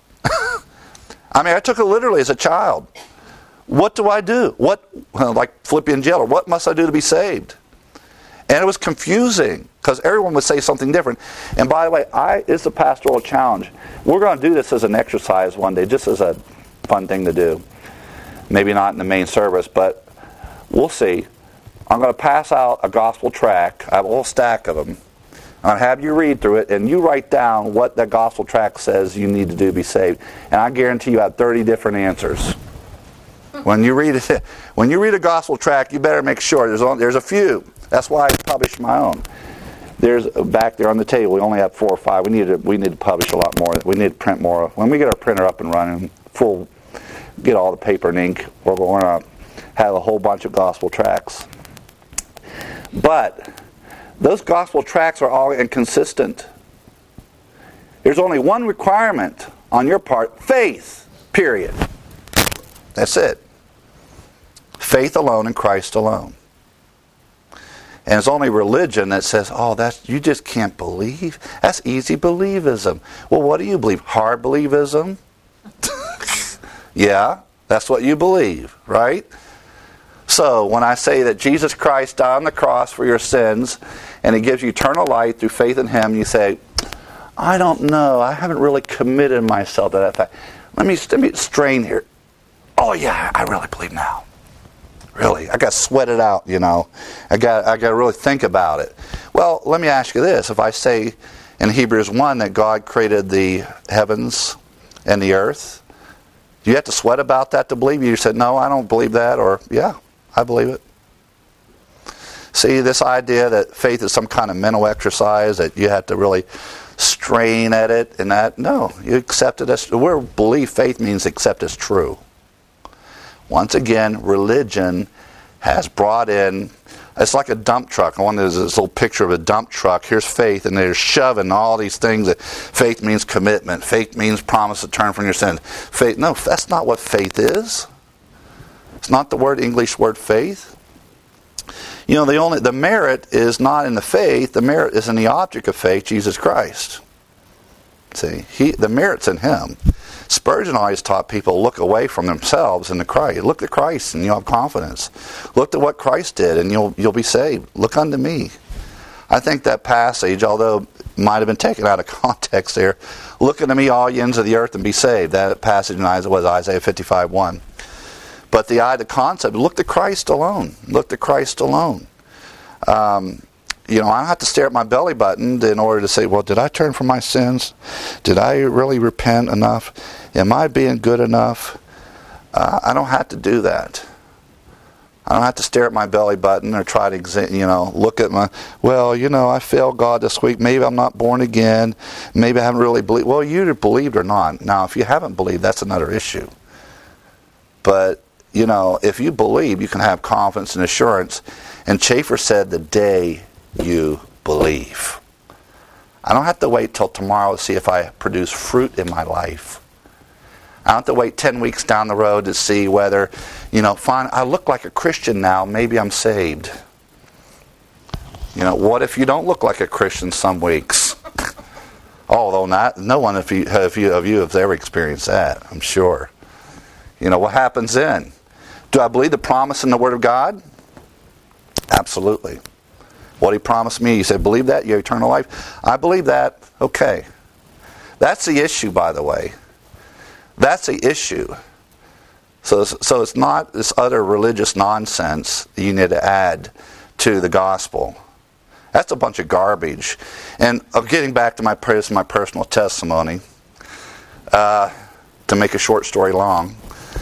I mean, I took it literally as a child. What do I do? What, like Philippians jailer, what must I do to be saved? And it was confusing because everyone would say something different. And by the way, I it's a pastoral challenge. We're going to do this as an exercise one day, just as a fun thing to do. Maybe not in the main service, but we'll see. I'm going to pass out a gospel tract. I have a whole stack of them. I'm going to have you read through it, and you write down what that gospel tract says you need to do to be saved. And I guarantee you have thirty different answers. When you read it, when you read a gospel tract, you better make sure there's only, there's a few. That's why I published my own. There's back there on the table. We only have four or five. We need to we need to publish a lot more. We need to print more. When we get our printer up and running, full, get all the paper and ink, we're going to have a whole bunch of gospel tracts. But those gospel tracts are all inconsistent. There's only one requirement on your part: faith. Period. That's it. Faith alone in Christ alone. And it's only religion that says, oh, that's you just can't believe. That's easy believism. Well, what do you believe? Hard believism? Yeah, that's what you believe, right? So when I say that Jesus Christ died on the cross for your sins and He gives you eternal life through faith in Him, you say, I don't know. I haven't really committed myself to that fact. Let me, let me strain here. Oh, yeah, I really believe now. Really, I got to sweat it out, you know. I got I got to really think about it. Well, let me ask you this. If I say in Hebrews one that God created the heavens and the earth, do you have to sweat about that to believe? You said, no, I don't believe that, or, yeah, I believe it. See, this idea that faith is some kind of mental exercise, that you have to really strain at it and that, no, you accept it as, we believe faith means accept as true. Once again, religion has brought in, it's like a dump truck. I want this little picture of a dump truck. Here's faith, and they're shoving all these things that faith means commitment. Faith means promise to turn from your sins. Faith, no, that's not what faith is. It's not the word English word faith. You know, the only the merit is not in the faith. The merit is in the object of faith, Jesus Christ. See, he the merit's in Him. Spurgeon always taught people, look away from themselves and to Christ. Look to Christ and you'll have confidence. Look to what Christ did and you'll you'll be saved. Look unto me. I think that passage, although it might have been taken out of context there, look unto me all ye ends of the earth and be saved. That passage in Isaiah was Isaiah fifty-five one. But the idea, the concept, look to Christ alone. Look to Christ alone. Um, you know, I don't have to stare at my belly button in order to say, well, did I turn from my sins? Did I really repent enough? Am I being good enough? Uh, I don't have to do that. I don't have to stare at my belly button or try to, you know, look at my, well, you know, I failed God this week. Maybe I'm not born again. Maybe I haven't really believed. Well, you either believed or not. Now, if you haven't believed, that's another issue. But, you know, if you believe, you can have confidence and assurance. And Chafer said, the day you believe. I don't have to wait till tomorrow to see if I produce fruit in my life. I don't have to wait ten weeks down the road to see whether, you know, fine, I look like a Christian now, maybe I'm saved. You know, what if you don't look like a Christian some weeks? Although not, no one of you, of you of you has ever experienced that, I'm sure. You know, what happens then? Do I believe the promise in the Word of God? Absolutely. What He promised me, He said, believe that, you have eternal life. I believe that. Okay. That's the issue, by the way. That's the issue. So, so it's not this other religious nonsense that you need to add to the gospel. That's a bunch of garbage. And of getting back to my my personal testimony, uh, to make a short story long,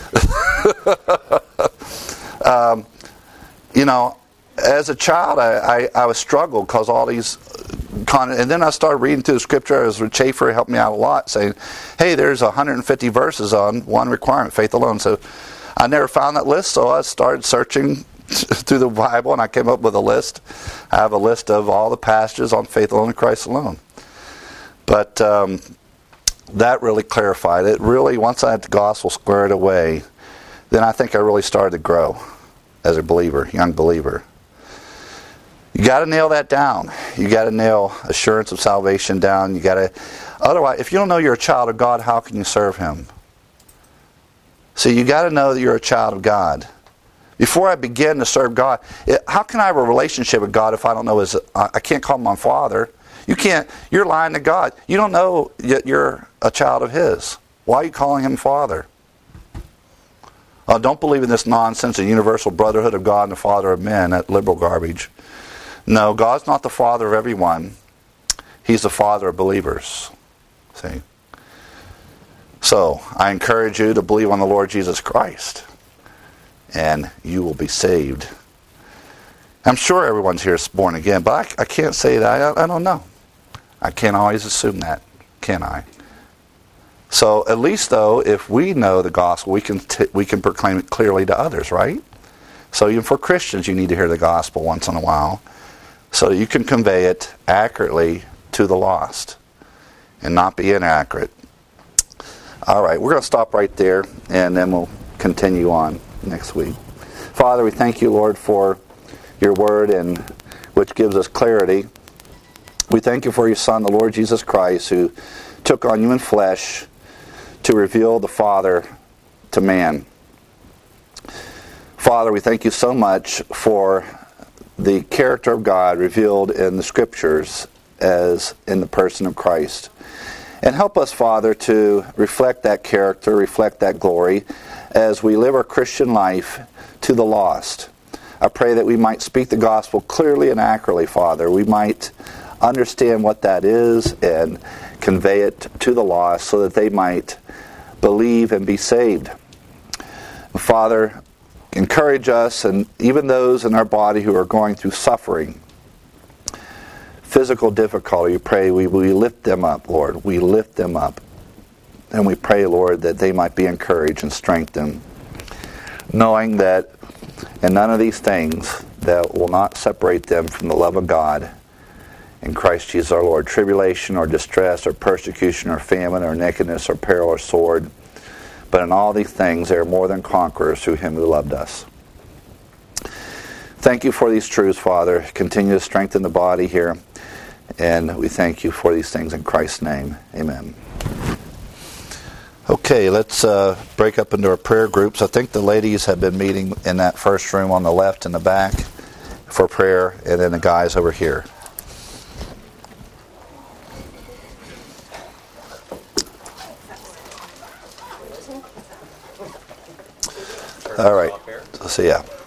um, you know, as a child, I, I, I was struggled because all these, con- and then I started reading through the scripture. As Chafer helped me out a lot, saying, "Hey, there's one hundred fifty verses on one requirement, faith alone." So I never found that list, so I started searching through the Bible, and I came up with a list. I have a list of all the passages on faith alone and Christ alone. But um, that really clarified it. Really, once I had the gospel squared away, then I think I really started to grow as a believer, young believer. You got to nail that down. You got to nail assurance of salvation down. You got to. Otherwise, if you don't know you're a child of God, how can you serve Him? See, you got to know that you're a child of God. Before I begin to serve God, it, how can I have a relationship with God if I don't know His? I can't call Him my Father. You can't. You're lying to God. You don't know yet you're a child of His. Why are you calling Him Father? Uh, don't believe in this nonsense, the universal brotherhood of God and the Father of men, that liberal garbage. No, God's not the Father of everyone. He's the Father of believers. See? So, I encourage you to believe on the Lord Jesus Christ, and you will be saved. I'm sure everyone's here is born again, but I, I can't say that. I, I don't know. I can't always assume that, can I? So, at least though, if we know the gospel, we can t- we can proclaim it clearly to others, right? So, even for Christians, you need to hear the gospel once in a while, so that you can convey it accurately to the lost and not be inaccurate. All right, we're going to stop right there, and then we'll continue on next week. Father, we thank you, Lord, for your word, and which gives us clarity. We thank you for your Son, the Lord Jesus Christ, who took on human flesh to reveal the Father to man. Father, we thank you so much for the character of God revealed in the Scriptures as in the person of Christ. And help us, Father, to reflect that character, reflect that glory as we live our Christian life to the lost. I pray that we might speak the gospel clearly and accurately, Father. We might understand what that is and convey it to the lost so that they might believe and be saved. Father, encourage us, and even those in our body who are going through suffering, physical difficulty. We pray we, we lift them up, Lord. We lift them up. And we pray, Lord, that they might be encouraged and strengthened, knowing that in none of these things that will not separate them from the love of God in Christ Jesus our Lord. Tribulation or distress or persecution or famine or nakedness or peril or sword. But in all these things they are more than conquerors through him who loved us. Thank you for these truths, Father. Continue to strengthen the body here. And we thank you for these things in Christ's name. Amen. Okay, let's uh, break up into our prayer groups. I think the ladies have been meeting in that first room on the left in the back for prayer, and then the guys over here. All right. So, yeah.